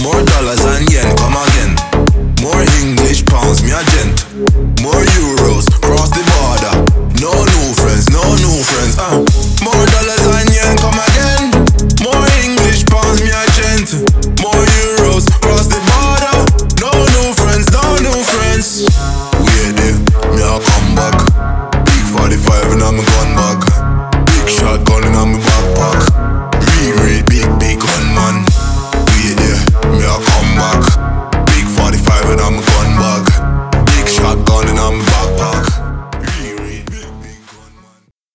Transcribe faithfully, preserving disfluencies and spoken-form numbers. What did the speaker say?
More dollars and yen, come again. More English pounds, me a gent. More euros, cross the border. No new friends, no